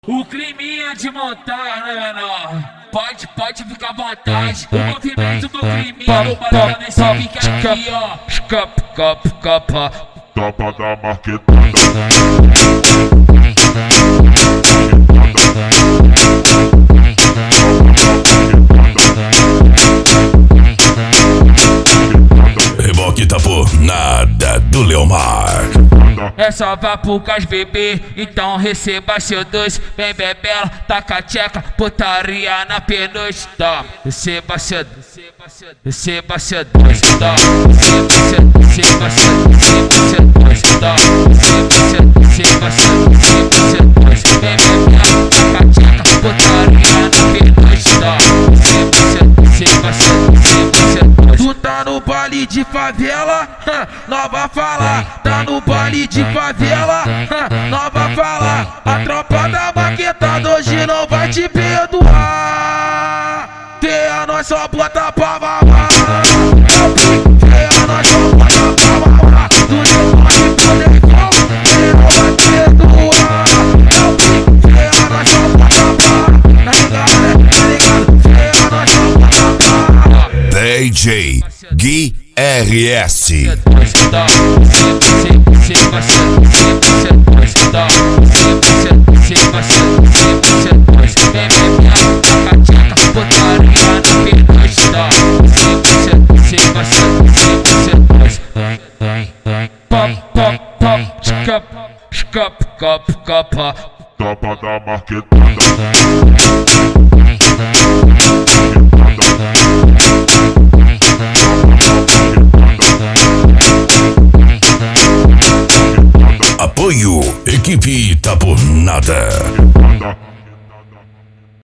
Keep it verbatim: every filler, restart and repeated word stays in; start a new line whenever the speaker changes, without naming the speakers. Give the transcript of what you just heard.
O climinha de montar, né, menor? Pode, pode ficar à vontade. O movimento do climinha no barulho nesse pique aqui, ó.
Escapa, capa, capa.
Tapa da marquetada.
Reboque tá por nada do Leomar.
É só vá pro gás bebê, então receba seu dois. Vem bebela, taca a tcheca, putaria na pernoite. Tá, receba seu dois, receba seu dois. Tá, receba seu, receba seu, receba seu dois. Tá, receba seu, receba seu, receba seu dois. Vem bebela, taca a tcheca, putaria na pernoite. Tá, receba seu, receba seu, receba seu dois.
Tu tá no baile de favela, nova fala. Tá no baile de favela, nova fala. A tropa da maquetada hoje não vai te perdoar. Tem a nós só bota pra mamar. Tem a nós só bota pra mamar. Tu não pode poder igual, ele não vai perdoar. Tem a nós só bota pra mamar. Tá ligado, né? Tá ligado? Tem a nós só bota pra mamar.
D J Gui R S.
Tapa da marquetada.
Apoio, equipe tá por nada.